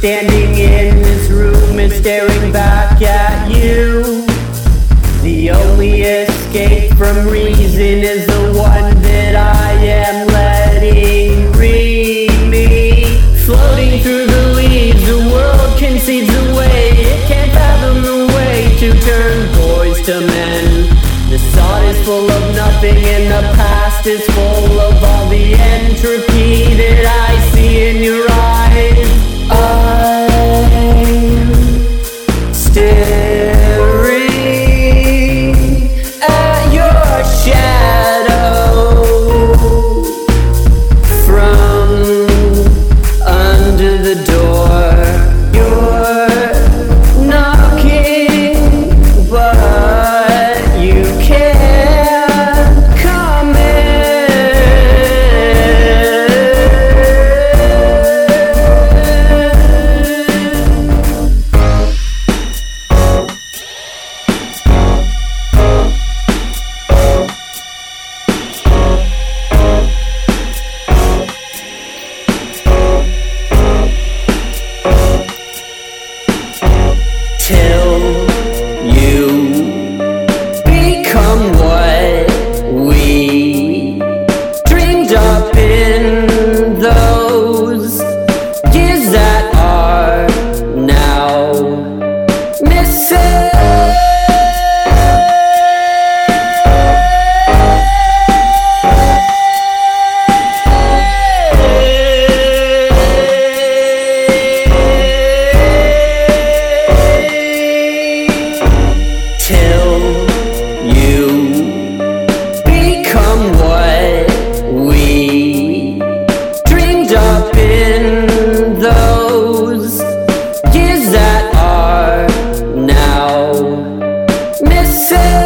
standing in this room and staring back at you. The only escape from reason is the one that I am letting read me. Floating through the leaves, the world concedes the way. It can't fathom the way to turn boys to men. The sod is full of nothing and the past is full of all the entropy that I see in your eyes. I'm staring at your shadow from under the door. You're knocking, but you can't come in. Till you become what we dreamed up in those years that are now missing. Till you become what we dreamed up in those years that are now missing.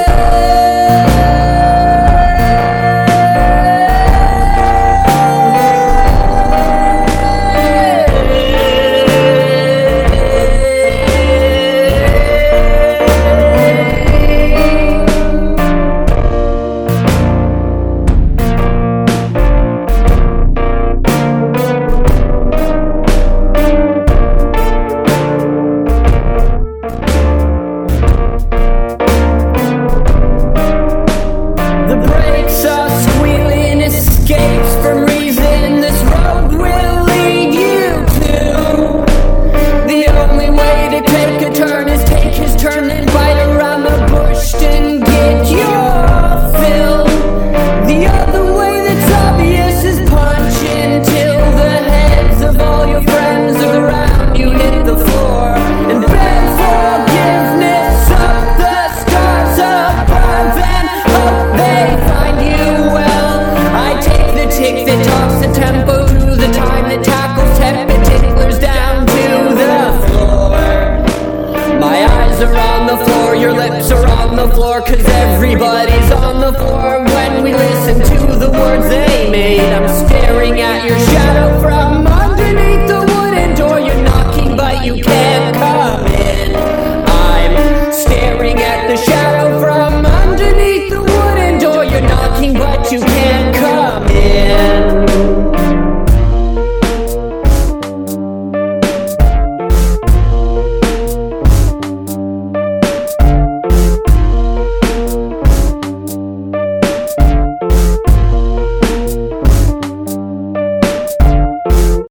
Your lips are on the floor, 'cause everybody's on the floor when we listen to the words they made. I'm